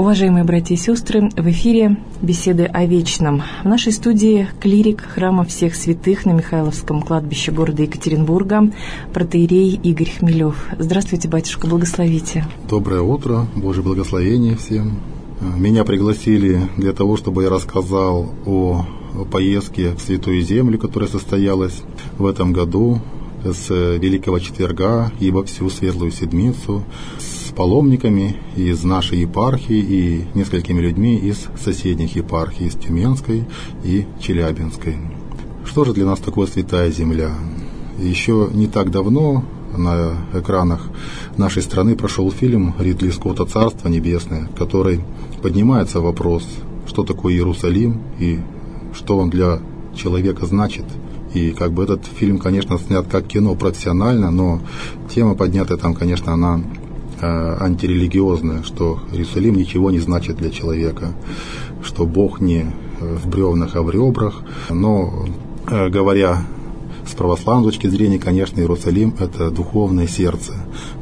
Уважаемые братья и сестры, в эфире беседы о вечном. В нашей студии клирик храма всех святых на Михайловском кладбище города Екатеринбурга, протоиерей Игорь Хмелев. Здравствуйте, батюшка, благословите. Доброе утро, Божье благословение всем. Меня пригласили для того, чтобы я рассказал о поездке в Святую Землю, которая состоялась в этом году с Великого Четверга и во всю Светлую Седмицу, с паломниками из нашей епархии и несколькими людьми из соседних епархий, из Тюменской и Челябинской. Что же для нас такое Святая Земля? Еще не так давно на экранах нашей страны прошел фильм Ридли Скотта «Царство небесное», в который поднимается вопрос, что такое Иерусалим и что он для человека значит. И этот фильм, конечно, снят как кино профессионально, но тема поднятая там, конечно, она антирелигиозная, что Иерусалим ничего не значит для человека, что Бог не в бревнах, а в ребрах. Но, говоря с православной точки зрения, конечно, Иерусалим – это духовное сердце,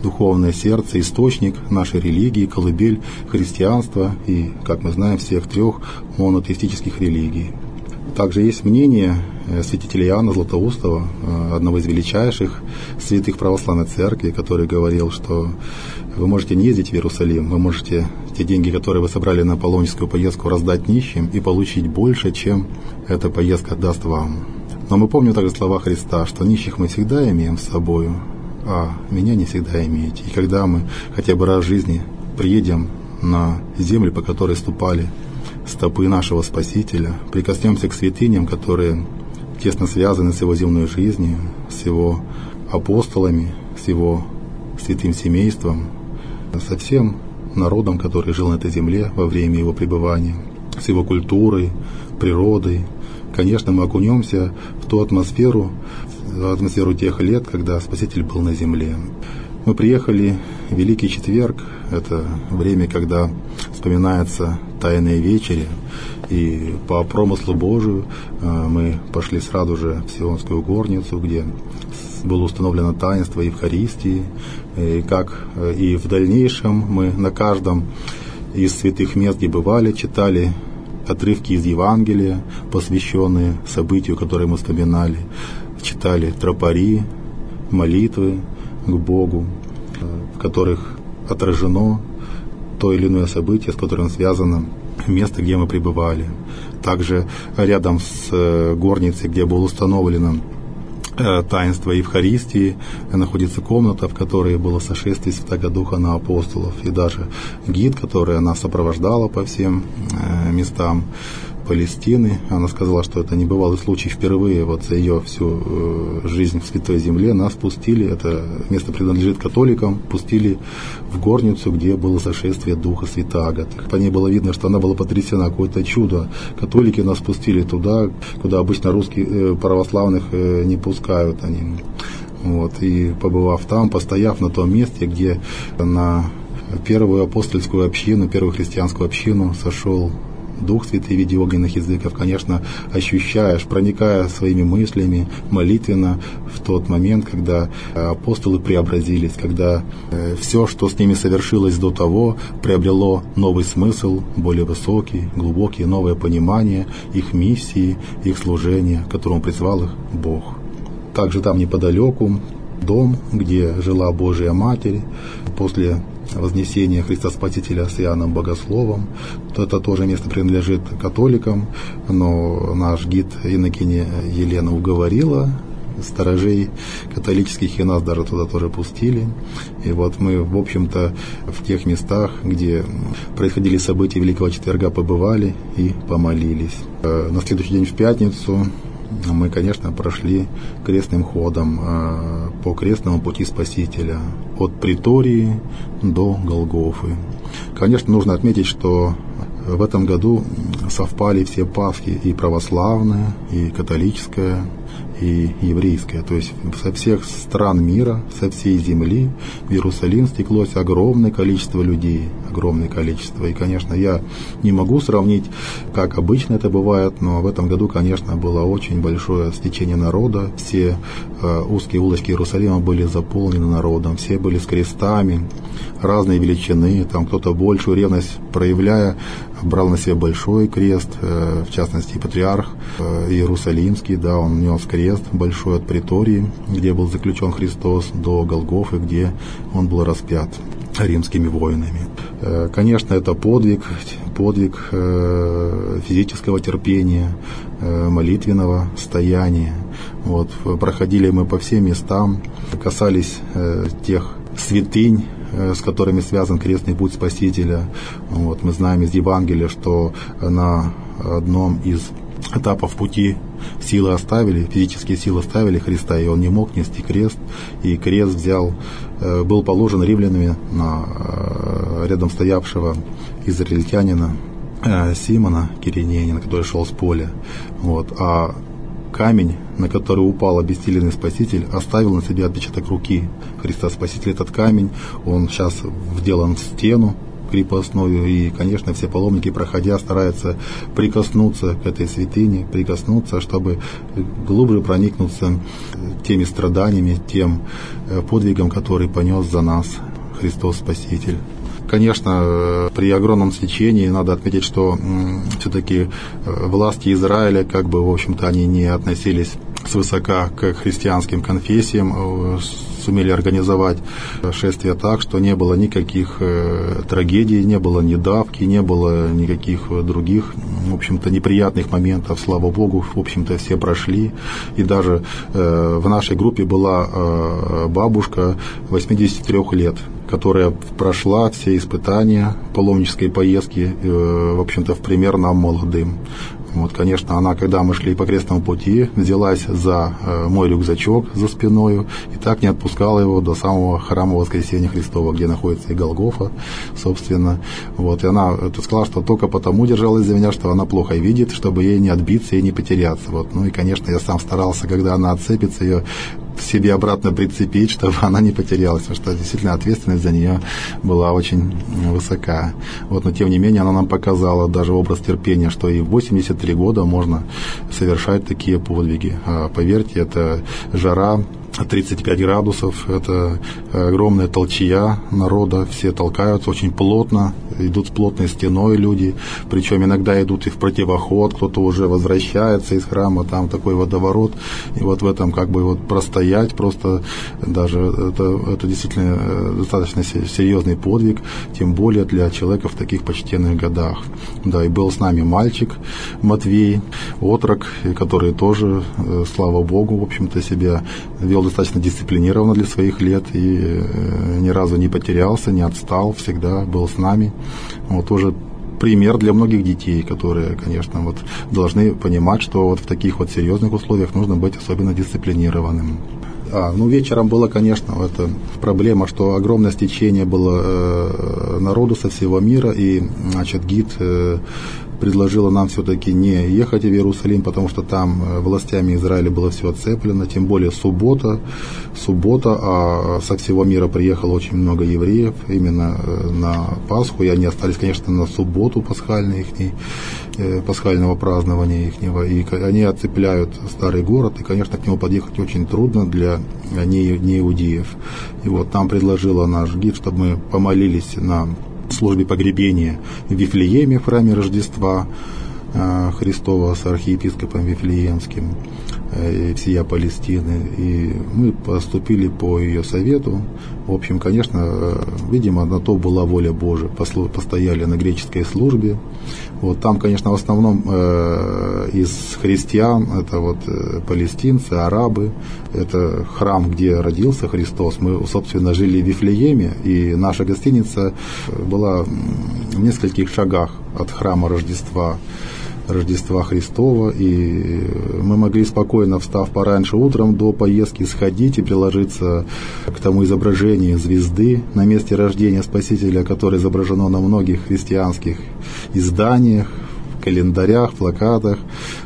источник нашей религии, колыбель христианства и, как мы знаем, всех трех монотеистических религий. Также есть мнение святителя Иоанна Златоустова, одного из величайших святых православной церкви, который говорил, что вы можете не ездить в Иерусалим, вы можете те деньги, которые вы собрали на паломническую поездку, раздать нищим и получить больше, чем эта поездка даст вам. Но мы помним также слова Христа, что нищих мы всегда имеем с собою, а меня не всегда имеете. И когда мы хотя бы раз в жизни приедем на землю, по которой ступали стопы нашего Спасителя, прикоснемся к святыням, которые тесно связаны с его земной жизнью, с его апостолами, с его святым семейством, со всем народом, который жил на этой земле во время его пребывания, с его культурой, природой. Конечно, мы окунемся в ту атмосферу тех лет, когда Спаситель был на земле. Мы приехали в Великий Четверг, это время, когда вспоминается Тайная Вечеря, и по промыслу Божию мы пошли сразу же в Сионскую горницу, где было установлено таинство Евхаристии, и в дальнейшем мы на каждом из святых мест, где бывали, читали отрывки из Евангелия, посвященные событию, которое мы вспоминали, читали тропари, молитвы к Богу, в которых отражено то или иное событие, с которым связано место, где мы пребывали. Также рядом с горницей, где было установлено таинство Евхаристии, находится комната, в которой было сошествие Святаго Духа на апостолов, и даже гид, которая нас сопровождала по всем местам Палестины. Она сказала, что это небывалый случай, впервые за ее всю жизнь в Святой Земле нас пустили, это место принадлежит католикам, пустили в горницу, где было сошествие Духа Святаго. По ней было видно, что она была потрясена, какое-то чудо. Католики нас пустили туда, куда обычно русских православных не пускают они. И побывав там, постояв на том месте, где на первую апостольскую общину, первую христианскую общину сошел Дух Святый в виде огненных языков, конечно, ощущаешь, проникая своими мыслями молитвенно в тот момент, когда апостолы преобразились, когда все, что с ними совершилось до того, приобрело новый смысл, более высокий, глубокий, новое понимание их миссии, их служения, к которому призвал их Бог. Также там неподалеку дом, где жила Божия Матерь после вознесения Христа Спасителя с Иоанном Богословом. Это тоже место принадлежит католикам, но наш гид инокиня Елена уговорила сторожей католических, и нас даже туда тоже пустили. И мы, в общем-то, в тех местах, где происходили события Великого Четверга, побывали и помолились. На следующий день, в пятницу, мы, конечно, прошли крестным ходом по крестному пути Спасителя от Претории до Голгофы. Конечно, нужно отметить, что в этом году совпали все Пасхи, и православная, и католическая, и еврейское. То есть со всех стран мира, со всей земли в Иерусалим стеклось огромное количество людей, огромное количество. И, конечно, я не могу сравнить, как обычно это бывает, но в этом году, конечно, было очень большое стечение народа. Все узкие улочки Иерусалима были заполнены народом, все были с крестами разной величины, там кто-то большую ревность проявляя, брал на себя большой крест, в частности, патриарх Иерусалимский, да, он нес крест большой от Претории, где был заключен Христос, до Голгофы, где он был распят римскими воинами. Конечно, это подвиг физического терпения, молитвенного стояния. Вот, проходили мы по всем местам, касались тех святынь, с которыми связан крестный путь Спасителя. Вот, мы знаем из Евангелия, что на одном из этапов пути физические силы оставили Христа, и он не мог нести крест, и крест был положен римлянами на рядом стоявшего израильтянина Симона Киринянина, который шел с поля. Вот, а камень, на который упал обессиленный Спаситель, оставил на себе отпечаток руки Христа Спасителя. Этот камень, он сейчас вделан в стену крепостную, и, конечно, все паломники, проходя, стараются прикоснуться к этой святыне, чтобы глубже проникнуться теми страданиями, тем подвигом, который понес за нас Христос Спаситель. Конечно, при огромном стечении надо отметить, что все-таки власти Израиля, в общем-то, они не относились свысока к христианским конфессиям, сумели организовать шествие так, что не было никаких трагедий, не было ни давки, не было никаких других, в общем-то, неприятных моментов. Слава Богу, в общем-то, все прошли. И даже в нашей группе была бабушка 83 лет, которая прошла все испытания паломнической поездки, в общем-то, в пример нам, молодым. Вот, конечно, она, когда мы шли по крестному пути, взялась за мой рюкзачок за спиною и так не отпускала его до самого храма Воскресения Христова, где находится и Голгофа, собственно. Вот, и она сказала, что только потому держалась за меня, что она плохо видит, чтобы ей не отбиться и не потеряться. Вот. Ну и, конечно, я сам старался, когда она отцепится, ее себе обратно прицепить, чтобы она не потерялась, потому что действительно ответственность за нее была очень высока. Вот, но тем не менее она нам показала даже образ терпения, что и в 83 года можно совершать такие подвиги. Поверьте, это жара 35 градусов, это огромная толчья народа, все толкаются очень плотно, идут с плотной стеной люди, причем иногда идут и в противоход, кто-то уже возвращается из храма, там такой водоворот, и вот в этом простоять просто даже это действительно достаточно серьезный подвиг, тем более для человека в таких почтенных годах. Да, и был с нами мальчик Матвей, отрок, который тоже, слава Богу, в общем-то, себя вел достаточно дисциплинированно для своих лет и ни разу не потерялся, не отстал, всегда был с нами. Вот тоже пример для многих детей, которые, конечно, должны понимать, что в таких серьезных условиях нужно быть особенно дисциплинированным. Вечером было, конечно, проблема, что огромное стечение было народу со всего мира, и, гид предложила нам все-таки не ехать в Иерусалим, потому что там властями Израиля было все отцеплено, тем более суббота, а со всего мира приехало очень много евреев именно на Пасху, и они остались, конечно, на субботу пасхального празднования ихнего, и они отцепляют старый город, и, конечно, к нему подъехать очень трудно для неиудеев. И нам предложила наш гид, чтобы мы помолились на службе погребения в Вифлееме, в храме Рождества Христова с архиепископом Вифлеемским и всея Палестины. И мы поступили по ее совету. В общем, конечно, видимо, на то была воля Божия. Постояли на греческой службе. Там, конечно, в основном из христиан это палестинцы, арабы. Это храм, где родился Христос. Мы, собственно, жили в Вифлееме, и наша гостиница была в нескольких шагах от храма Рождества Христова, и мы могли спокойно, встав пораньше утром до поездки, сходить и приложиться к тому изображению звезды на месте рождения Спасителя, которое изображено на многих христианских изданиях, календарях, плакатах.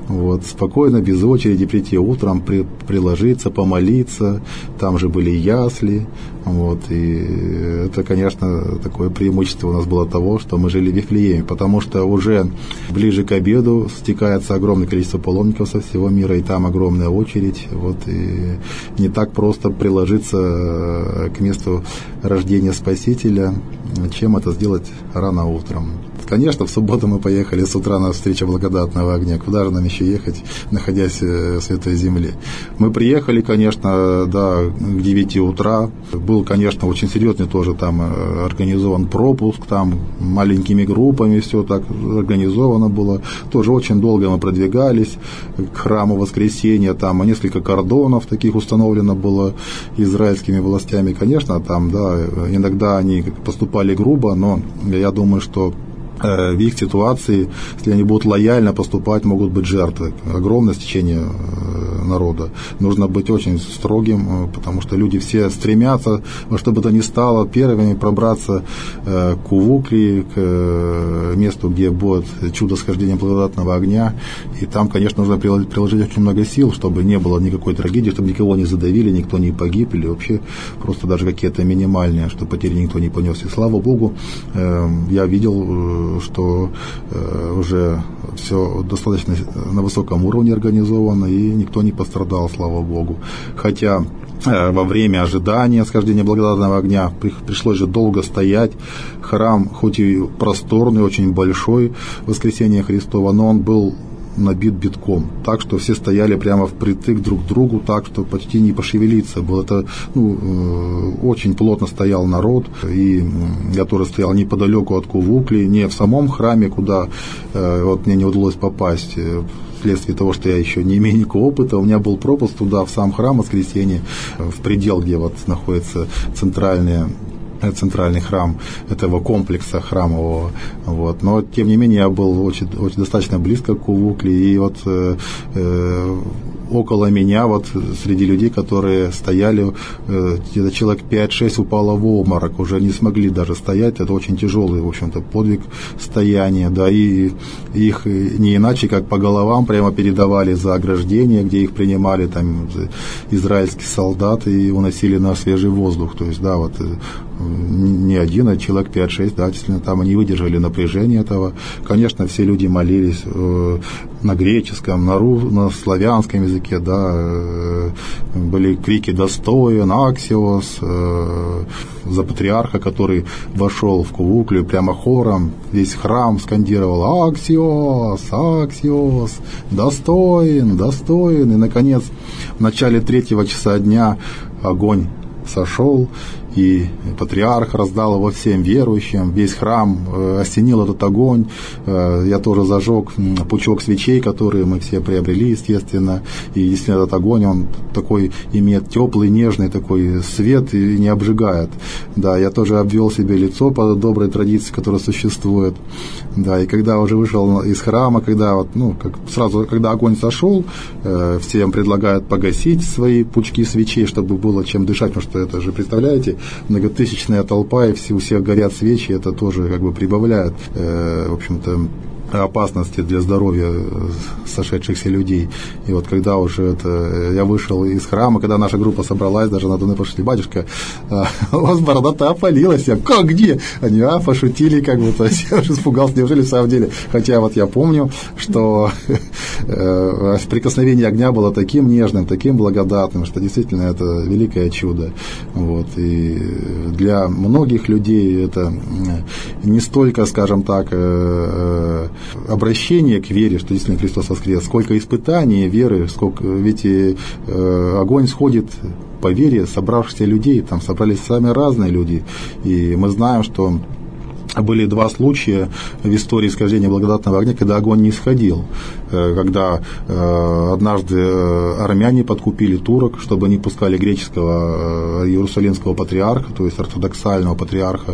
Вот, спокойно, без очереди прийти утром, приложиться, помолиться. Там же были ясли. Вот, и это, конечно, такое преимущество у нас было того, что мы жили в Вифлееме, потому что уже ближе к обеду стекается огромное количество паломников со всего мира, и там огромная очередь. Вот, и не так просто приложиться к месту рождения Спасителя, чем это сделать рано утром. Конечно, в субботу мы поехали с утра на встречу благодатного огня. Куда же нам еще ехать, находясь в Святой Земле? Мы приехали, конечно, к 9 утра. Был, конечно, очень серьезный тоже там организован пропуск, там маленькими группами все так организовано было. Тоже очень долго мы продвигались к храму Воскресения. Там несколько кордонов таких установлено было израильскими властями. Конечно, там, иногда они поступали грубо, но я думаю, что в их ситуации, если они будут лояльно поступать, могут быть жертвы. Огромное стечение народа. Нужно быть очень строгим, потому что люди все стремятся, во что бы то ни стало, первыми пробраться к Увуклии, к месту, где будет чудо схождения благодатного огня. И там, конечно, нужно приложить очень много сил, чтобы не было никакой трагедии, чтобы никого не задавили, никто не погиб, или вообще просто даже какие-то минимальные, чтобы потери никто не понес. И слава Богу, я видел, что уже все достаточно на высоком уровне организовано, и никто не пострадал, слава Богу. Хотя во время ожидания схождения благодатного огня пришлось же долго стоять. Храм, хоть и просторный, очень большой, Воскресения Христова, но он был набит битком, так что все стояли прямо впритык друг к другу, так что почти не пошевелиться было. Это очень плотно стоял народ, и я тоже стоял неподалеку от Кувукли, не в самом храме, куда мне не удалось попасть вследствие того, что я еще не имею никакого опыта. У меня был пропуск туда, в сам храм Воскресения, в предел, где находится центральный храм этого комплекса храмового. Вот. Но, тем не менее, я был очень достаточно близко к Увукле, и около меня, среди людей, которые стояли, где-то человек 5-6 упало в обморок, уже не смогли даже стоять. Это очень тяжелый, в общем-то, подвиг стояния, и их не иначе, как по головам прямо передавали за ограждение, где их принимали там израильские солдаты и уносили на свежий воздух. То есть, не один, а человек 5-6, действительно, там они выдержали напряжение этого. Конечно, все люди молились на греческом, на славянском языке, были крики «Достоин», «Аксиос», за патриарха, который вошел в Кувуклию прямо хором, весь храм скандировал «Аксиос, Аксиос, достоин, достоин». И, наконец, в начале 3 часа дня огонь сошел, и патриарх раздал его всем верующим, весь храм осенил этот огонь. Я тоже зажег пучок свечей, которые мы все приобрели, естественно, и если этот огонь, он такой имеет теплый, нежный такой свет и не обжигает. Я тоже обвел себе лицо по доброй традиции, которая существует. И когда уже вышел из храма, когда когда огонь сошел, всем предлагают погасить свои пучки свечей, чтобы было чем дышать, потому что это же, представляете, многотысячная толпа, и у всех горят свечи, это тоже прибавляет, в общем-то, опасности для здоровья сошедшихся людей. И когда уже я вышел из храма, когда наша группа собралась, даже надо мной пошли: «Батюшка, у вас борода-то опалилась». Я: «Как, где?» Они пошутили, то есть я уже испугался, неужели в самом деле? Хотя я помню, что прикосновение огня было таким нежным, таким благодатным, что действительно это великое чудо. И для многих людей это не столько, скажем так, обращение к вере, что действительно Христос воскрес, сколько испытаний веры, ведь огонь сходит по вере собравшихся людей, там собрались самые разные люди, и мы знаем, что были 2 случая в истории схождения благодатного огня, когда огонь не сходил. Когда однажды армяне подкупили турок, чтобы не пускали греческого иерусалимского патриарха, то есть ортодоксального патриарха,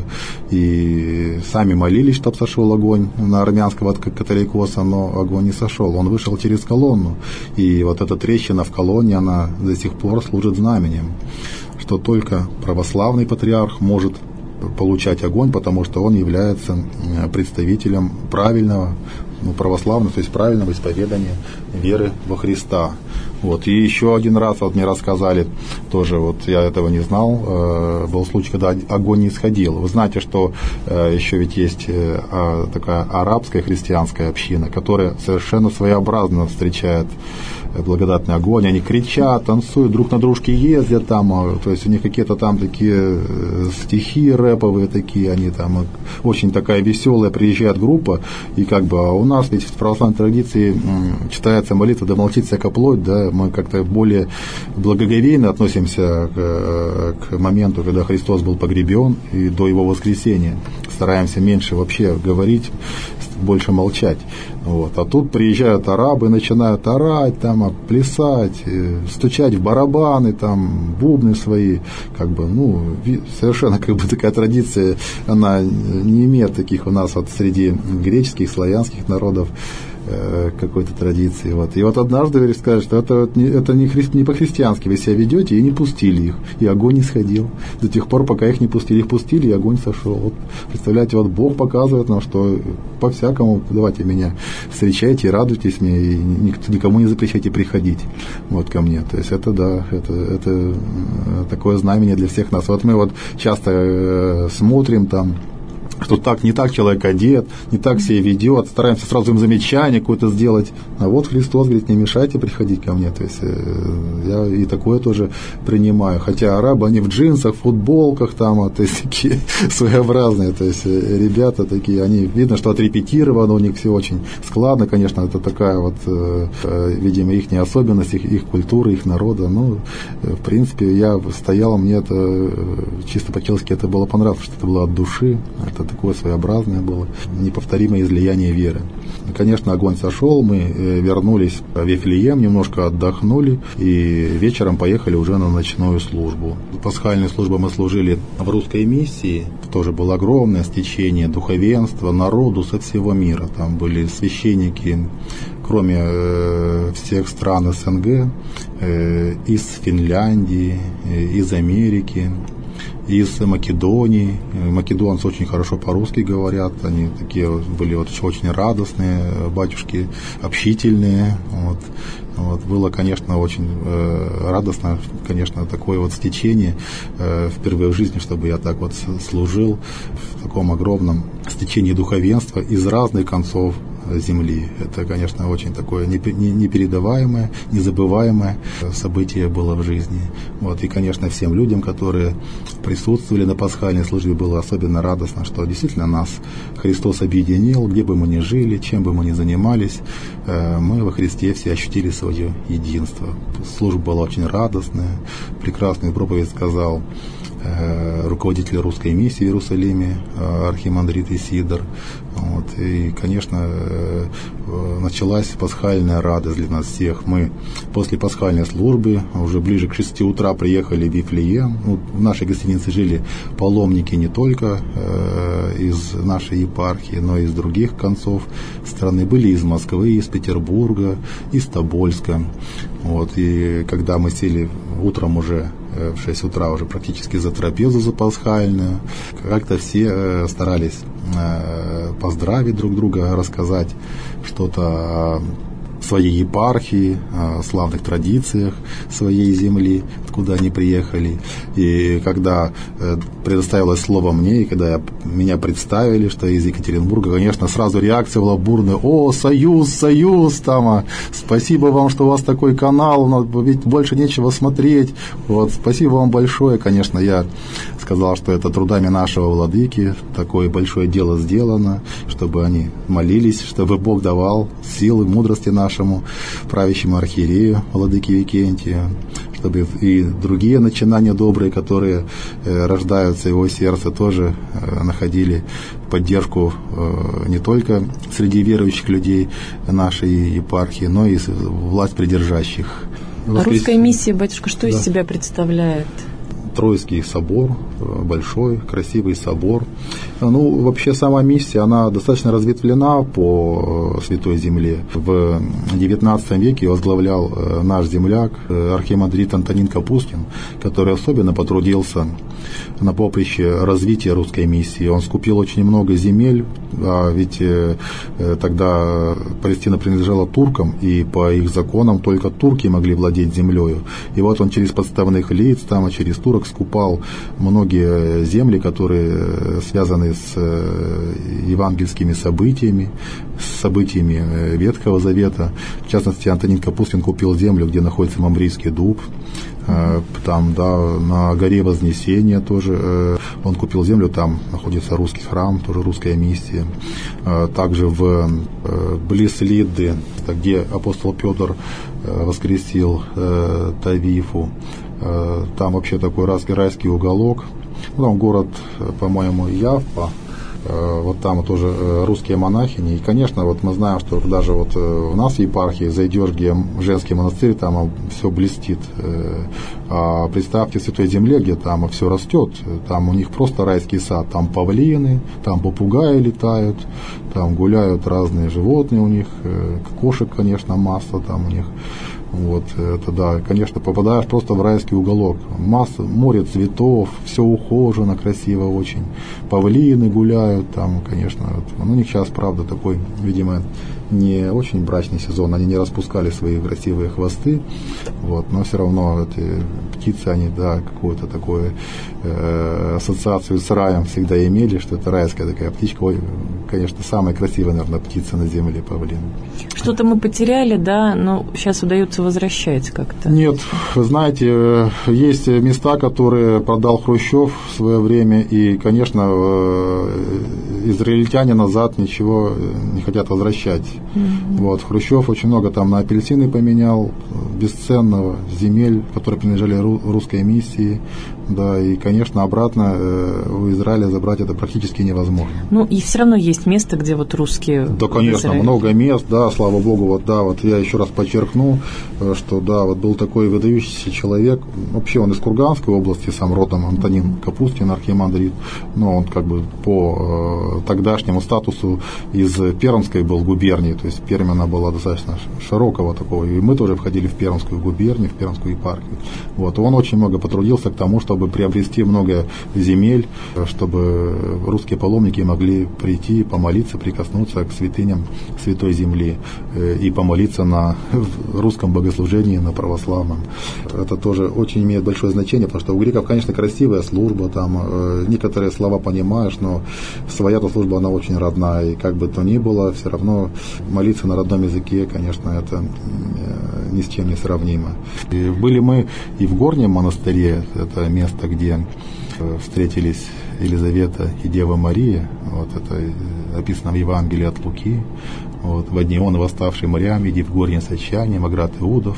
и сами молились, чтобы сошел огонь на армянского католикоса, но огонь не сошел. Он вышел через колонну, и эта трещина в колонне, она до сих пор служит знаменем, что только православный патриарх может получать огонь, потому что он является представителем правильного православного, то есть правильного исповедания веры во Христа. Вот. И еще один раз мне рассказали, тоже я этого не знал, был случай, когда огонь не исходил. Вы знаете, что еще ведь есть такая арабская христианская община, которая совершенно своеобразно встречает благодатный огонь. Они кричат, танцуют, друг на дружке ездят там, то есть у них какие-то там такие стихи рэповые такие, они там очень такая веселая, приезжает группа, и а у нас ведь в православной традиции читается молитва «Да молчит всяка плоть», да, мы как-то более благоговейно относимся к моменту, когда Христос был погребен и до Его воскресения. Стараемся меньше вообще говорить, больше молчать. Вот. А тут приезжают арабы, начинают орать, там, плясать, стучать в барабаны, там, бубны свои. Совершенно такая традиция, она не имеет таких у нас среди греческих, славянских народов какой-то традиции. И однажды сказали, что это не по-христиански вы себя ведете, и не пустили их. И огонь не сходил. До тех пор, пока их не пустили. Их пустили, и огонь сошел. Представляете, Бог показывает нам, что по-всякому давайте меня встречайте, и радуйтесь мне, и никому не запрещайте приходить ко мне. То есть это такое знамение для всех нас. Мы часто смотрим там, что не так человек одет, не так себя ведет, стараемся сразу им замечание какое-то сделать. А Христос говорит, не мешайте приходить ко мне. То есть я и такое тоже принимаю. Хотя арабы, они в джинсах, в футболках там, то есть такие своеобразные. То есть ребята такие, они, видно, что отрепетировано, у них все очень складно, конечно, это такая видимо, их особенность, их культуры, их народа. В принципе, я стоял, мне это чисто по-человечески это было понравилось, что это было от души, это такое своеобразное было, неповторимое излияние веры. И, конечно, огонь сошел, мы вернулись в Вифлеем, немножко отдохнули, и вечером поехали уже на ночную службу. Пасхальную службу мы служили в русской миссии, тоже было огромное стечение духовенства, народу со всего мира. Там были священники, кроме всех стран СНГ, из Финляндии, из Америки, из Македонии. Македонцы очень хорошо по-русски говорят, они такие были очень радостные, батюшки общительные. Было, конечно, очень радостно, конечно, такое стечение впервые в жизни, чтобы я так служил в таком огромном стечении духовенства из разных концов земли. Это, конечно, очень такое непередаваемое, незабываемое событие было в жизни. И, конечно, всем людям, которые присутствовали на пасхальной службе, было особенно радостно, что действительно нас Христос объединил, где бы мы ни жили, чем бы мы ни занимались, мы во Христе все ощутили свое единство. Служба была очень радостная, прекрасную проповедь сказал руководитель русской миссии в Иерусалиме, архимандрит Исидор. И, конечно, началась пасхальная радость для нас всех. Мы после пасхальной службы уже ближе к 6 утра приехали в Вифлеем. В нашей гостинице жили паломники не только из нашей епархии, но и из других концов страны. Были из Москвы, из Петербурга, из Тобольска. И когда мы сели утром уже в 6 утра уже практически за трапезу, за пасхальную, как-то все старались поздравить друг друга, рассказать что-то о своей епархии, о славных традициях своей земли, откуда они приехали. И когда предоставилось слово мне, и когда меня представили, что из Екатеринбурга, конечно, сразу реакция была бурная: «О, союз, там, спасибо вам, что у вас такой канал, ведь больше нечего смотреть, спасибо вам большое». Конечно, я сказал, что это трудами нашего владыки, такое большое дело сделано, чтобы они молились, чтобы Бог давал силы, мудрости нашему правящему архиерею владыке Викентию, чтобы и другие начинания добрые, которые рождаются в его сердце, тоже находили поддержку не только среди верующих людей нашей епархии, но и власть придержащих. А русская миссия, батюшка, что из себя представляет? Троицкий собор, большой, красивый собор. Вообще сама миссия, она достаточно разветвлена по Святой Земле. В XIX веке возглавлял наш земляк, архимандрит Антонин Капустин, который особенно потрудился на поприще развития русской миссии. Он скупил очень много земель, а ведь тогда Палестина принадлежала туркам, и по их законам только турки могли владеть землей. И вот он через подставных лиц, через турок скупал многие земли, которые связаны с евангельскими событиями, с событиями Ветхого Завета. В частности, Антонин Капустин купил землю, где находится Мамрийский дуб. Там, на горе Вознесения тоже он купил землю, там находится русский храм, тоже русская миссия. Также близ Лидды, где апостол Петр воскресил Тавифу, там вообще такой райский уголок. Там город, по-моему, Явпа. Вот там тоже русские монахини. И, конечно, мы знаем, что даже у нас в епархии зайдешь, где женский монастырь, там все блестит. А представьте, в Святой Земле, где там все растет, там у них просто райский сад. Там павлины, там попугаи летают, там гуляют разные животные у них, кошек, конечно, масса там у них. Это конечно, попадаешь просто в райский уголок. Море цветов, все ухожено, красиво очень. Павлины гуляют там, конечно. У них сейчас, правда, такой, видимо, не очень брачный сезон. Они не распускали свои красивые хвосты. Но все равно эти птицы, они, какую-то такую ассоциацию с раем всегда имели, что это райская такая птичка. Конечно, самая красивая, наверное, птица на земле, павлин. Что-то мы потеряли, но сейчас удается возвращать как-то. Нет, вы знаете, есть места, которые продал Хрущев в свое время, и, конечно, израильтяне назад ничего не хотят возвращать. Mm-hmm. Хрущев очень много там на апельсины поменял, бесценного, земель, которые принадлежали русской миссии. И, конечно, обратно у Израиля забрать это практически невозможно. И все равно есть место, где русские... Да, конечно, много мест, слава богу, я еще раз подчеркну, что, был такой выдающийся человек, вообще он из Курганской области, сам родом, Антонин Капустин, архимандрит, но он по тогдашнему статусу из Пермской был губернии, то есть Пермь, она была достаточно широкого такого, и мы тоже входили в Пермскую губернию, в Пермскую епархию. Он очень много потрудился к тому, чтобы приобрести много земель, чтобы русские паломники могли прийти, помолиться, прикоснуться к святыням Святой Земли и помолиться на русском богослужении, на православном. Это тоже очень имеет большое значение, потому что у греков, конечно, красивая служба, там некоторые слова понимаешь, но своя-то служба, она очень родная, и как бы то ни было, все равно молиться на родном языке, конечно, это ни с чем не сравнимо. И были мы и в Горнем монастыре, это место, где встретились Елизавета и Дева Мария, это описано в Евангелии от Луки. «Во дни он, восставший морям, иди в горнее сочание, Маград Иудов».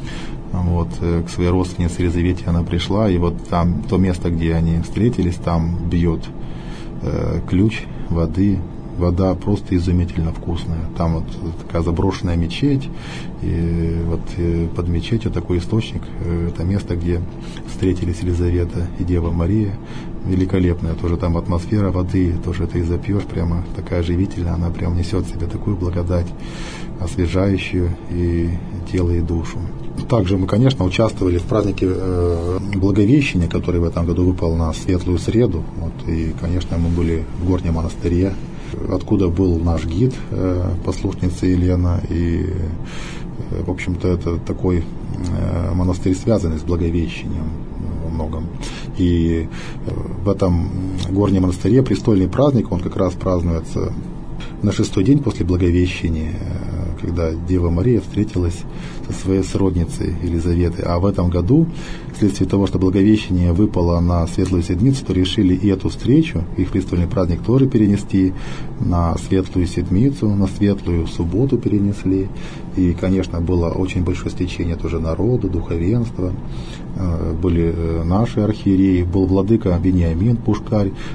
К своей родственнице Елизавете она пришла, и там, то место, где они встретились, там бьет ключ воды. Вода просто изумительно вкусная. Там такая заброшенная мечеть, и под мечетью такой источник. Это место, где встретились Елизавета и Дева Мария. Великолепная тоже там атмосфера воды, тоже ты запьешь, прямо такая живительная, она прям несет в себе такую благодать, освежающую и тело, и душу. Также мы, конечно, участвовали в празднике Благовещения, который в этом году выпал на Светлую Среду. И, конечно, мы были в Горнем монастыре, откуда был наш гид, послушница Елена, и, в общем-то, это такой монастырь, связанный с Благовещением во многом. И в этом Горнем монастыре престольный праздник, он как раз празднуется на 6-й день после Благовещения, когда Дева Мария встретилась со своей сродницей Елизаветой. А в этом году, вследствие того, что Благовещение выпало на Светлую Седмицу, то решили и эту встречу, их престольный праздник тоже перенести на Светлую Седмицу, на Светлую Субботу перенесли. И, конечно, было очень большое стечение тоже народу, духовенства. Были наши архиереи, был владыка Вениамин Пушкарь.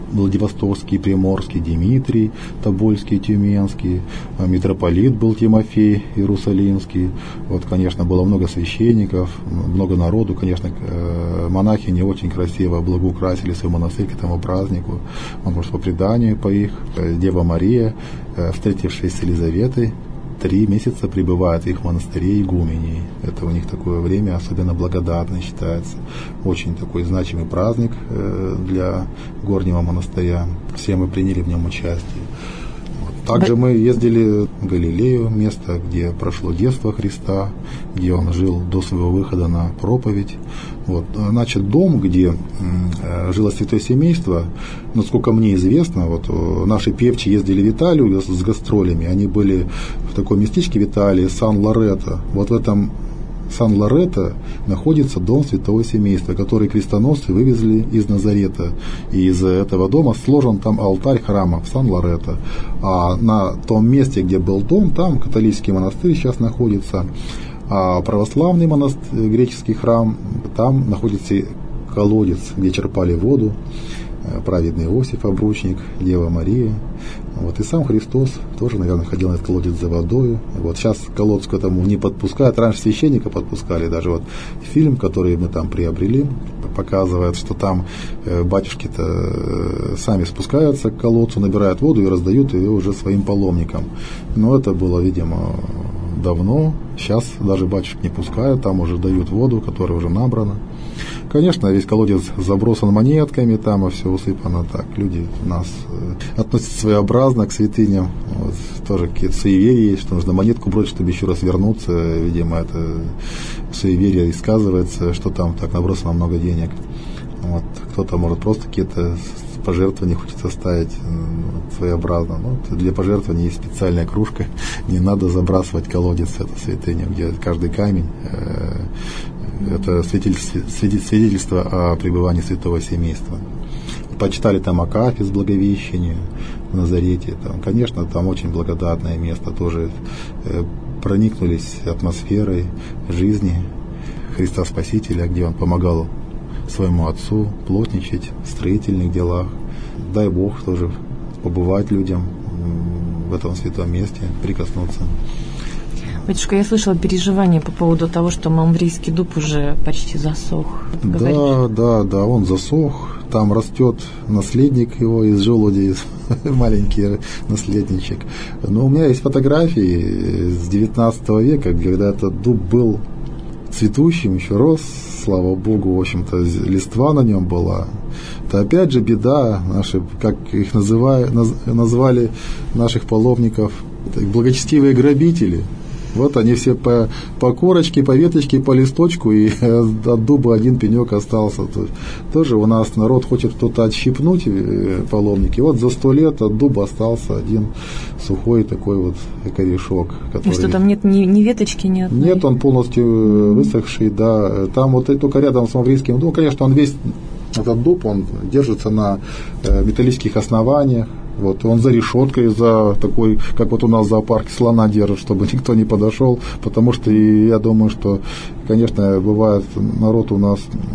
Владивостокский, Приморский Дмитрий, Тобольский, Тюменский, митрополит был Тимофей Иерусалимский. Вот, конечно, было много священников, много народу, конечно, монахи не очень красиво благоукрасили свой монастырь к этому празднику. Может, по преданию по их, Дева Мария, встретившись с Елизаветой, 3 месяца пребывает в их монастыре игуменей. Это у них такое время особенно благодатное считается. Очень такой значимый праздник для горнего монастыря. Все мы приняли в нем участие. Также мы ездили в Галилею, место, где прошло детство Христа, где он жил до своего выхода на проповедь. Вот. Значит, дом, где жило святое семейство, насколько мне известно, вот, наши певчи ездили в Италию с гастролями, они были в таком местечке в Италии, Сан-Лоретто. Вот в этом Сан-Лоретто находится дом святого семейства, который крестоносцы вывезли из Назарета. И из этого дома сложен там алтарь храма в Сан-Лоретто. А на том месте, где был дом, там католический монастырь сейчас находится. А православный монастырь, греческий храм, там находится колодец, где черпали воду. Праведный Иосиф, обручник, Дева Мария. Вот, и сам Христос тоже, наверное, ходил на этот колодец за водой. Вот, сейчас колодец к этому не подпускают. Раньше священника подпускали. Даже вот фильм, который мы там приобрели, показывает, что там батюшки-то сами спускаются к колодцу, набирают воду и раздают ее уже своим паломникам. Но это было, видимо, давно. Сейчас даже батюшек не пускают, там уже дают воду, которая уже набрана. Конечно, весь колодец забросан монетками, там и все усыпано так. Люди у нас относятся своеобразно к святыням. Вот, тоже какие-то суеверия есть, что нужно монетку бросить, чтобы еще раз вернуться. Видимо, это суеверие и сказывается, что там так набросано много денег. Вот, кто-то может просто какие-то пожертвования хочет оставить своеобразно. Ну, для пожертвований есть специальная кружка. Не надо забрасывать колодец, это святыня, где каждый камень это свидетельство о пребывании святого семейства. Почитали там Акафист Благовещения в Назарете. Там, конечно, там очень благодатное место. Тоже проникнулись атмосферой жизни Христа Спасителя, где он помогал своему отцу плотничать в строительных делах. Дай Бог тоже побывать людям в этом святом месте, прикоснуться. Батюшка, я слышала переживания по поводу того, что Мамврийский дуб уже почти засох. Да, он засох. Там растет наследник его из желуди, маленький наследничек. Но у меня есть фотографии с 19 века, когда этот дуб был цветущим, еще рос, слава Богу, в общем-то, листва на нем была. Это опять же беда, наши, как их назвали наших паломников, благочестивые грабители. Вот они все по корочке, по веточке, по листочку, и от дуба один пенек остался. Тоже у нас народ хочет кто-то отщипнуть, паломники. Вот за 100 лет от дуба остался один сухой такой вот корешок. Который... Что там нет ни веточки, ни одной? Нет, он полностью высохший, да. Там вот только рядом с Мамврийским дубом, конечно, он весь, этот дуб, он держится на металлических основаниях. Вот, он за решеткой, за такой, как вот у нас в зоопарке слона держат, чтобы никто не подошел, потому что я думаю, что, конечно, бывает, народ у нас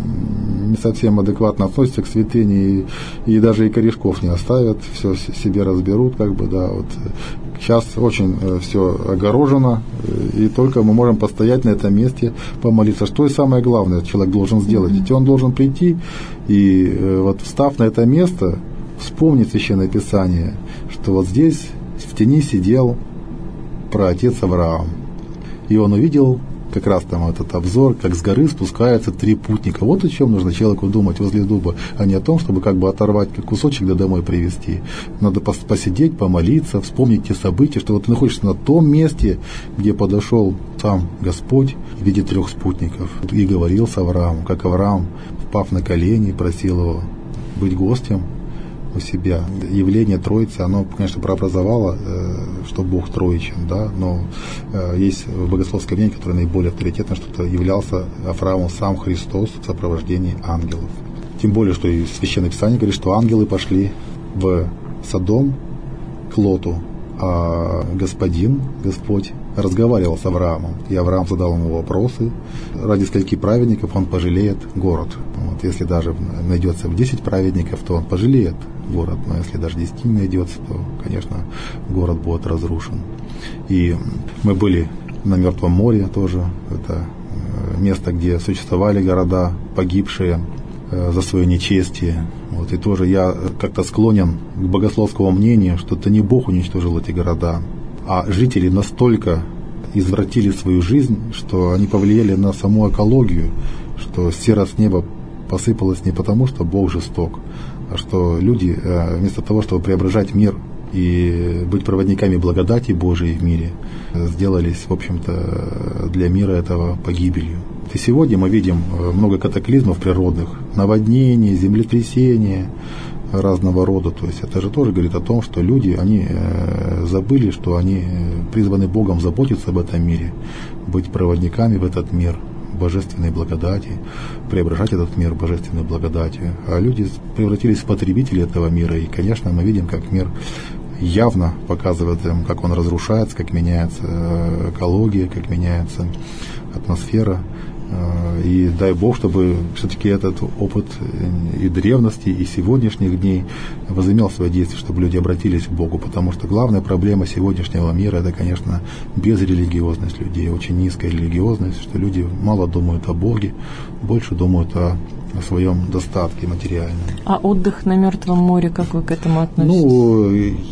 не совсем адекватно относится к святыне, и даже и корешков не оставят, все себе разберут, как бы, да, вот. Сейчас очень все огорожено, и только мы можем постоять на этом месте, помолиться. Что и самое главное человек должен сделать? Ведь он должен прийти, и вот встав на это место, вспомнить Священное Писание, что вот здесь в тени сидел праотец Авраам. И он увидел как раз там этот обзор, как с горы спускаются 3 путника. Вот о чем нужно человеку думать возле дуба, а не о том, чтобы как бы оторвать кусочек да домой привезти. Надо посидеть, помолиться, вспомнить те события, что вот ты находишься на том месте, где подошел сам Господь в виде 3 спутников и говорил с Авраамом, как Авраам, впав на колени, просил его быть гостем у себя. Явление Троицы, оно, конечно, прообразовало, что Бог троичен, да, но есть богословское мнение, которое наиболее авторитетно, что это являлся Авраамом сам Христос в сопровождении ангелов. Тем более, что и Священное Писание говорит, что ангелы пошли в Содом к Лоту, А Господь, разговаривал с Авраамом, и Авраам задал ему вопросы, ради скольки праведников он пожалеет город. Вот, если даже найдется 10 праведников, то он пожалеет город, но если даже 10 не найдется, то, конечно, город будет разрушен. И мы были на Мертвом море тоже, это место, где существовали города, погибшие за свое нечестие. Вот, и тоже я как-то склонен к богословскому мнению, что это не Бог уничтожил эти города, а жители настолько извратили свою жизнь, что они повлияли на саму экологию, что сера с неба посыпалась не потому, что Бог жесток, а что люди вместо того, чтобы преображать мир и быть проводниками благодати Божией в мире, сделались, в общем-то, для мира этого погибелью. И сегодня мы видим много катаклизмов природных, наводнений, землетрясения разного рода. То есть это же тоже говорит о том, что люди, они забыли, что они призваны Богом заботиться об этом мире, быть проводниками в этот мир божественной благодати, преображать этот мир божественной благодатью. А люди превратились в потребителей этого мира. И, конечно, мы видим, как мир явно показывает им, как он разрушается, как меняется экология, как меняется атмосфера. И дай Бог, чтобы все-таки этот опыт и древности, и сегодняшних дней возымел свое действие, чтобы люди обратились к Богу, потому что главная проблема сегодняшнего мира – это, конечно, безрелигиозность людей, очень низкая религиозность, что люди мало думают о Боге, больше думают о своем достатке материальном. А отдых на Мертвом море, как вы к этому относитесь? Ну,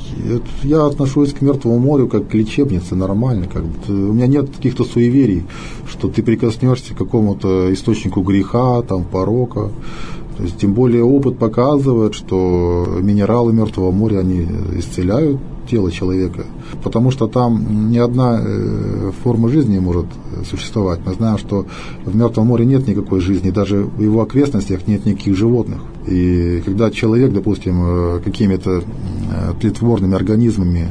я отношусь к Мертвому морю как к лечебнице, нормально. У меня нет каких-то суеверий, что ты прикоснешься к какому-то источнику греха, там, порока. То есть, тем более опыт показывает, что минералы Мертвого моря, они исцеляют тело человека, потому что там ни одна форма жизни не может существовать. Мы знаем, что в Мертвом море нет никакой жизни, даже в его окрестностях нет никаких животных. И когда человек, допустим, какими-то тлетворными организмами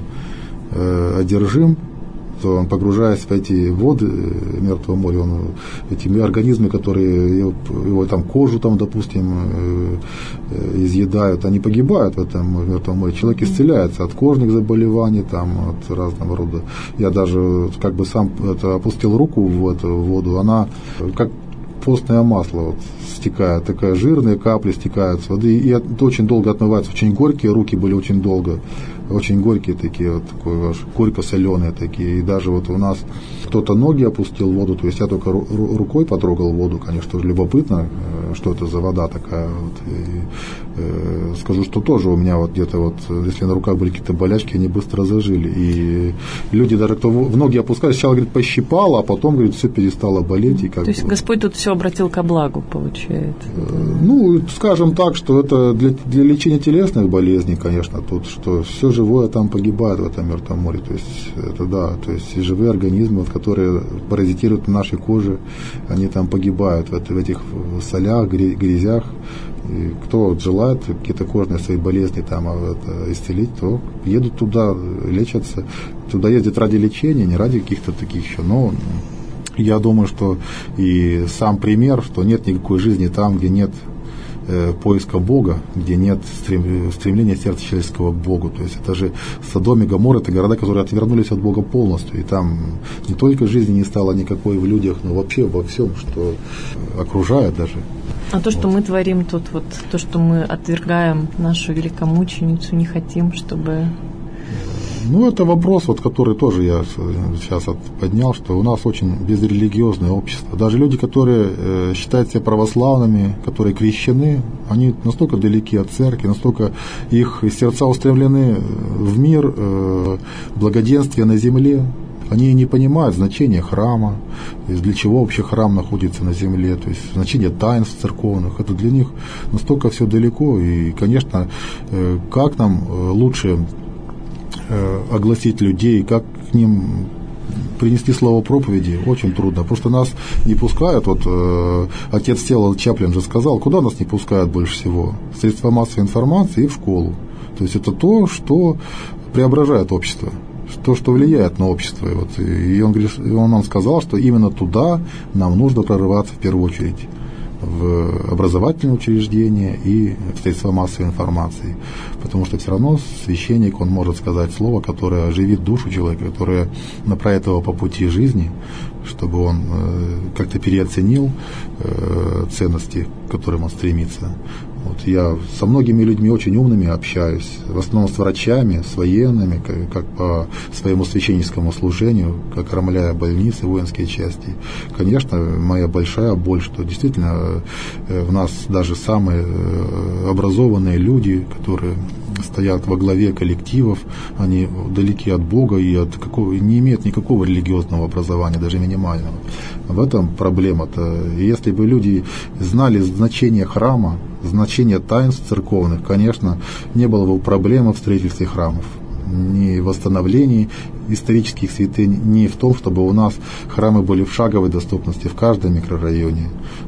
одержим, то он, погружаясь в эти воды Мертвого моря, эти организмы, которые его там кожу, там, допустим, изъедают, они погибают в этом Мертвом море. Человек исцеляется от кожных заболеваний, там, от разного рода. Я даже как бы сам опустил руку в эту воду, она как постное масло вот, стекает, такая жирные капли стекают с воды, и это очень долго отмывается, очень горькие, руки были очень долго, очень горькие такие, вот, такой, горько-соленые такие, и даже вот у нас кто-то ноги опустил в воду, то есть я только рукой потрогал воду, конечно, тоже любопытно, что это за вода такая, вот, и, скажу, что тоже у меня вот где-то вот, если на руках были какие-то болячки, они быстро зажили, и люди даже, кто в ноги опускали, сначала, говорит, пощипало, а потом, говорит, все перестало болеть. И как то есть Господь тут все обратил ко благу, получается? Ну, скажем так, что это для лечения телесных болезней, конечно, тут, что все живое там погибает в этом Мертвом море, то есть это да, то есть и живые организмы, вот, которые паразитируют на нашей коже, они там погибают в этих солях, грязях. И кто вот желает какие-то кожные свои болезни там исцелить, то едут туда, лечатся. Туда ездят ради лечения, не ради каких-то таких еще. Но я думаю, что и сам пример, что нет никакой жизни там, где нет поиска Бога, где нет стремления сердца человеческого к Богу. То есть это же Содом и Гоморра, это города, которые отвернулись от Бога полностью. И там не только жизни не стало никакой в людях, но вообще во всем, что окружает даже. А то, что мы творим тут, вот то, что мы отвергаем нашу великомученицу, не хотим, чтобы... Ну, это вопрос, вот, который тоже я сейчас поднял, что у нас очень безрелигиозное общество. Даже люди, которые считают себя православными, которые крещены, они настолько далеки от церкви, настолько их сердца устремлены в мир, благоденствие на земле. Они не понимают значения храма, для чего вообще храм находится на земле, то есть значение таинств церковных. Это для них настолько все далеко. И, конечно, как нам лучше огласить людей, как к ним принести слово проповеди, очень трудно, потому что нас не пускают, вот отец Севолод Чаплин же сказал, куда нас не пускают больше всего? В средства массовой информации и в школу. То есть это то, что преображает общество, то, что влияет на общество. И он говорит, он нам сказал, что именно туда нам нужно прорываться в первую очередь. в образовательные учреждения и в средства массовой информации. Потому что все равно священник, он может сказать слово, которое оживит душу человека, которое направит его по пути жизни, чтобы он как-то переоценил ценности, к которым он стремится. Вот я со многими людьми очень умными общаюсь, в основном с врачами, с военными, как по своему священническому служению, как кормляя больницы, воинские части. Конечно, моя большая боль, что действительно в нас даже самые образованные люди, которые стоят во главе коллективов, они далеки от Бога и не имеют никакого религиозного образования, даже минимального. В этом проблема-то. Если бы люди знали значение храма, значение таинств церковных, конечно, не было бы проблемы в строительстве храмов, ни в восстановлении исторических святынь, ни в том, чтобы у нас храмы были в шаговой доступности в каждом микрорайоне.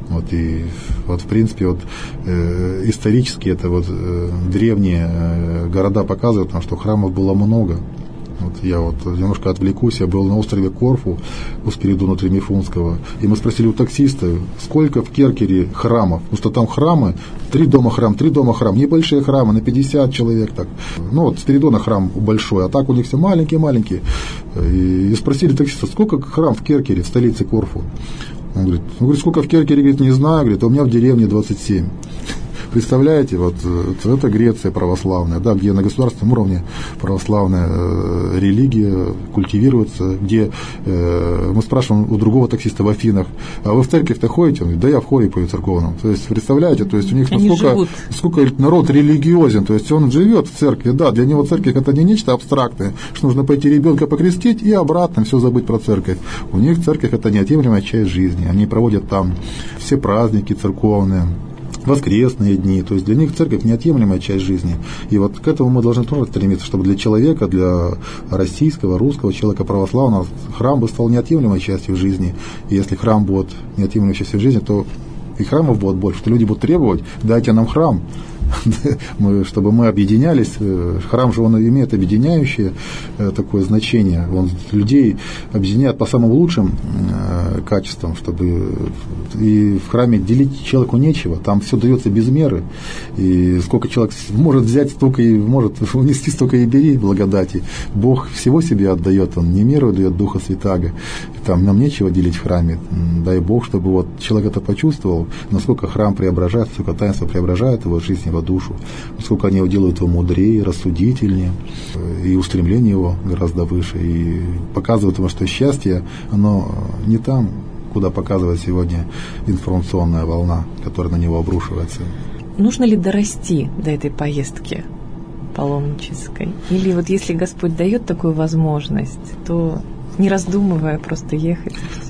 В принципе, исторически древние города показывают нам, что храмов было много. Я немножко отвлекусь, я был на острове Корфу у Спиридона Тремифунского, и мы спросили у таксиста, сколько в Керкере храмов, потому что там храмы, 3 дома храм, небольшие храмы, на 50 человек так. Спиридона храм большой, а так у них все маленькие. И спросили таксиста, сколько храм в Керкере, в столице Корфу? Он говорит, сколько в Керкере, говорит, не знаю, говорит, а у меня в деревне 27. Представляете, это Греция православная, да, где на государственном уровне православная религия культивируется, где мы спрашиваем у другого таксиста в Афинах, а вы в церковь-то ходите? Он говорит, да я в хоре пою церковном. То есть, представляете, у них насколько народ религиозен, то есть он живет в церкви, да, для него церковь это не нечто абстрактное, что нужно пойти ребенка покрестить и обратно все забыть про церковь. У них церковь это неотъемлемая часть жизни, они проводят там все праздники церковные, воскресные дни, то есть для них церковь неотъемлемая часть жизни. И к этому мы должны тоже стремиться, чтобы для человека, для российского, русского человека православного храм бы стал неотъемлемой частью жизни. И если храм будет неотъемлемой частью жизни, то и храмов будет больше, что люди будут требовать, дайте нам храм, чтобы мы объединялись. Храм же он имеет объединяющее такое значение. Он людей объединяет по самым лучшим качествам, чтобы и в храме делить человеку нечего. Там все дается без меры. И сколько человек может взять, столько и может унести, столько и бери благодати. Бог всего себе отдает, Он не меру дает Духа Святаго. Там нам нечего делить в храме. Дай Бог, чтобы человек это почувствовал, насколько храм преображает, насколько таинство преображает его жизнь, его душу, насколько они его делают его мудрее, рассудительнее, и устремление его гораздо выше, и показывают ему, что счастье, оно не там, куда показывает сегодня информационная волна, которая на него обрушивается. Нужно ли дорасти до этой поездки паломнической? Или если Господь дает такую возможность, то не раздумывая просто ехать?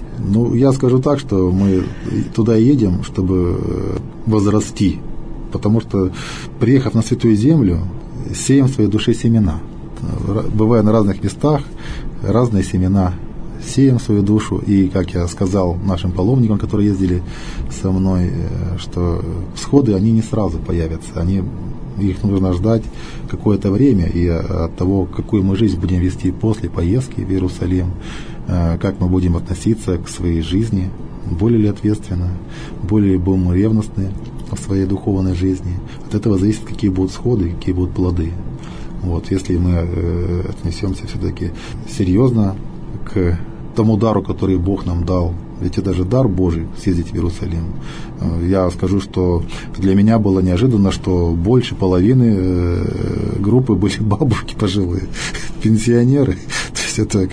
Я скажу так, что мы туда едем, чтобы возрасти, потому что, приехав на Святую Землю, сеем в своей душе семена. Бывая на разных местах, разные семена сеем в свою душу, и, как я сказал нашим паломникам, которые ездили со мной, что всходы, они не сразу появятся, их нужно ждать какое-то время, и от того, какую мы жизнь будем вести после поездки в Иерусалим, как мы будем относиться к своей жизни, более ли ответственно, более будем ревностны в своей духовной жизни. От этого зависит, какие будут сходы, какие будут плоды. Если мы отнесемся все-таки серьезно к тому дару, который Бог нам дал, ведь это же дар Божий съездить в Иерусалим. Я скажу, что для меня было неожиданно, что больше половины группы были бабушки пожилые, пенсионеры. То есть это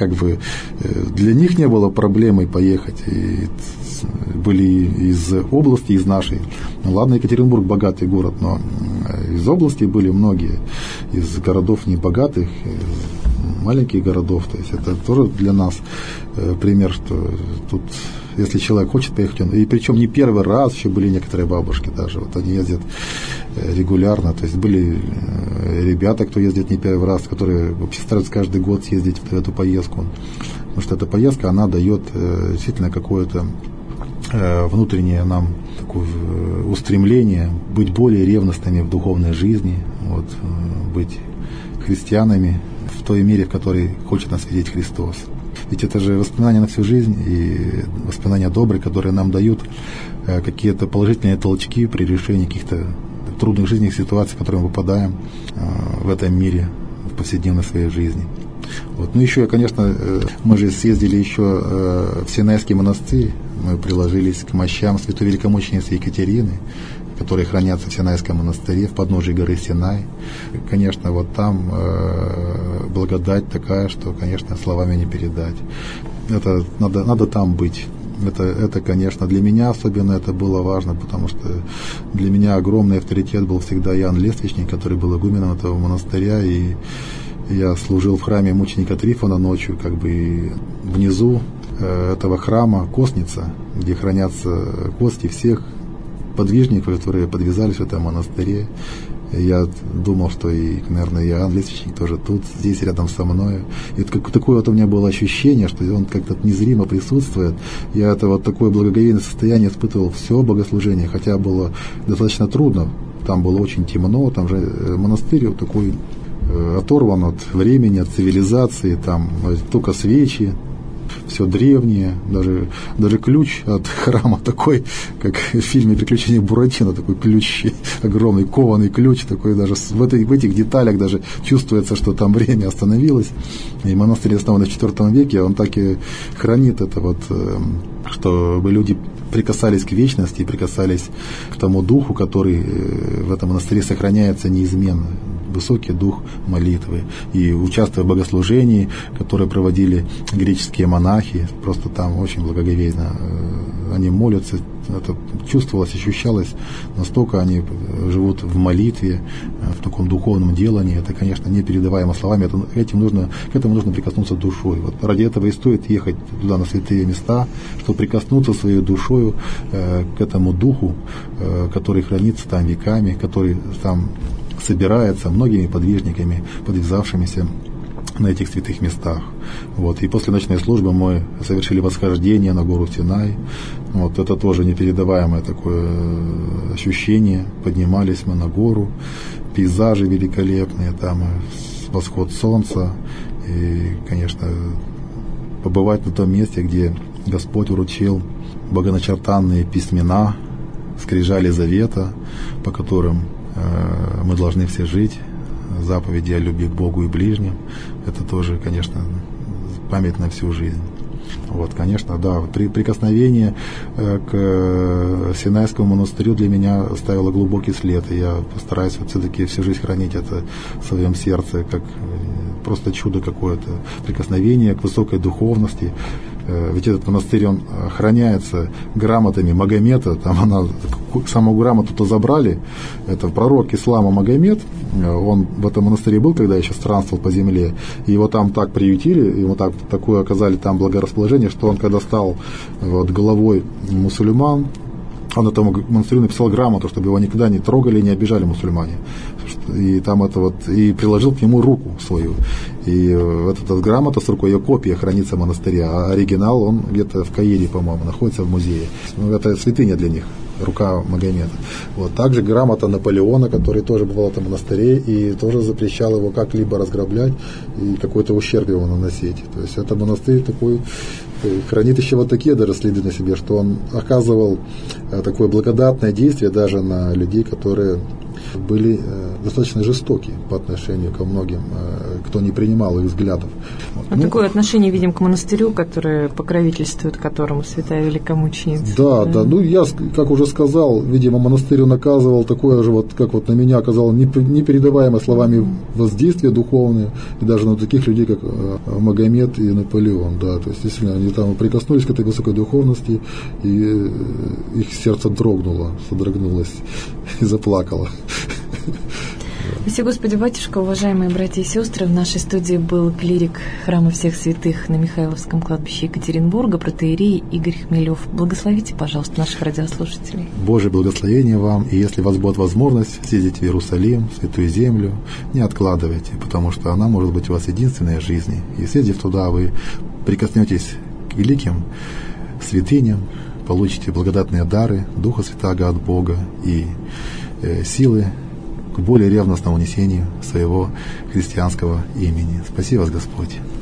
для них не было проблемой поехать. И были из области, из нашей. Ладно, Екатеринбург богатый город, но из области были многие, из городов небогатых, маленьких городов. То есть это тоже для нас пример, что тут, если человек хочет поехать, и причем не первый раз, еще были некоторые бабушки даже, они ездят регулярно, то есть были ребята, кто ездит не первый раз, которые вообще стараются каждый год съездить в эту поездку, потому что эта поездка, она дает действительно какое-то внутреннее нам такое устремление быть более ревностными в духовной жизни, быть христианами в той мере, в которой хочет нас видеть Христос. Ведь это же воспоминания на всю жизнь, и воспоминания добрые, которые нам дают какие-то положительные толчки при решении каких-то трудных жизненных ситуаций, в которые мы попадаем в этом мире, в повседневной своей жизни. Вот. Ну, еще, конечно, мы же съездили еще в Синайский монастырь, мы приложились к мощам святой великомученицы Екатерины, которые хранятся в Синайском монастыре, в подножии горы Синай. Конечно, вот там благодать такая, что, конечно, словами не передать. Это надо там быть. Это, конечно, для меня особенно это было важно, потому что для меня огромный авторитет был всегда Иоанн Лествичник, который был игуменом этого монастыря, и я служил в храме мученика Трифона ночью, как бы внизу этого храма костница, где хранятся кости всех подвижников, которые подвязались в этом монастыре. Я думал, что и, наверное, Иоанн Лествичник тоже тут, здесь, рядом со мной. И такое вот у меня было ощущение, что он как-то незримо присутствует. Я это вот такое благоговейное состояние испытывал все богослужение, хотя было достаточно трудно. Там было очень темно, там же монастырь вот такой оторван от времени, от цивилизации, там только свечи, все древнее, даже ключ от храма такой, как в фильме «Приключения Буратино», такой ключ, огромный кованый ключ, такой даже в этих деталях даже чувствуется, что там время остановилось. И монастырь основан в IV веке, он так и хранит это вот, чтобы люди прикасались к вечности, прикасались к тому духу, который в этом монастыре сохраняется неизменно. Высокий дух молитвы. И участвуя в богослужении, которое проводили греческие монахи, просто там очень благоговейно они молятся, это чувствовалось, ощущалось, настолько они живут в молитве, в таком духовном делании, это, конечно, непередаваемо словами, к этому нужно прикоснуться душой. Вот ради этого и стоит ехать туда, на святые места, чтобы прикоснуться своей душою к этому духу, который хранится там веками, который там собирается многими подвижниками, подвязавшимися на этих святых местах. Вот. И после ночной службы мы совершили восхождение на гору Синай. Вот. Это тоже непередаваемое такое ощущение. Поднимались мы на гору, пейзажи великолепные, там восход солнца. И, конечно, побывать на том месте, где Господь вручил богоначертанные письмена, скрижали завета, по которым мы должны все жить, заповеди о любви к Богу и ближним, это тоже, конечно, память на всю жизнь. Вот, конечно, да, прикосновение к Синайскому монастырю для меня оставило глубокий след, и я постараюсь вот все-таки всю жизнь хранить это в своем сердце, как просто чудо какое-то, прикосновение к высокой духовности. Ведь этот монастырь, он охраняется грамотами Магомета, там саму грамоту-то забрали, это пророк ислама Магомед, он в этом монастыре был, когда еще странствовал по земле, и его там так приютили, ему такое оказали там благорасположение, что он, когда стал вот главой мусульман, он этому монастырю написал грамоту, чтобы его никогда не трогали и не обижали мусульмане. И там это вот, и приложил к нему руку свою. И вот эта грамота с рукой, ее копия хранится в монастыре, а оригинал, он где-то в Каире, по-моему, находится в музее. Ну, это святыня для них, рука Магомеда. Вот. Также грамота Наполеона, который тоже бывал в этом монастыре, и тоже запрещал его как-либо разграблять и какой-то ущерб его наносить. То есть это монастырь такой, хранит еще вот такие даже следы на себе, что он оказывал такое благодатное действие даже на людей, которые были достаточно жестоки по отношению ко многим, кто не принимал их взглядов. Такое отношение видим к монастырю, которое покровительствует которому святая великомученица. Да, ну я, как уже сказал, видимо, монастырь наказывал такое же, вот как вот на меня оказал непередаваемое словами воздействие духовное, и даже на таких людей, как Магомед и Наполеон. Да, то есть, действительно, они там прикоснулись к этой высокой духовности, и их сердце дрогнуло, содрогнулось и заплакало. Спасибо, Господи, батюшка, уважаемые братья и сестры. В нашей студии был клирик Храма всех святых на Михайловском кладбище Екатеринбурга, протоиерей Игорь Хмелев. Благословите, пожалуйста, наших радиослушателей. Божье благословение вам, и если у вас будет возможность съездить в Иерусалим, в Святую Землю, не откладывайте, потому что она может быть у вас единственной в жизни. И съездив туда, вы прикоснетесь к великим святыням, получите благодатные дары Духа Святаго от Бога и силы к более ревностному несению своего христианского имени. Спаси вас, Господь.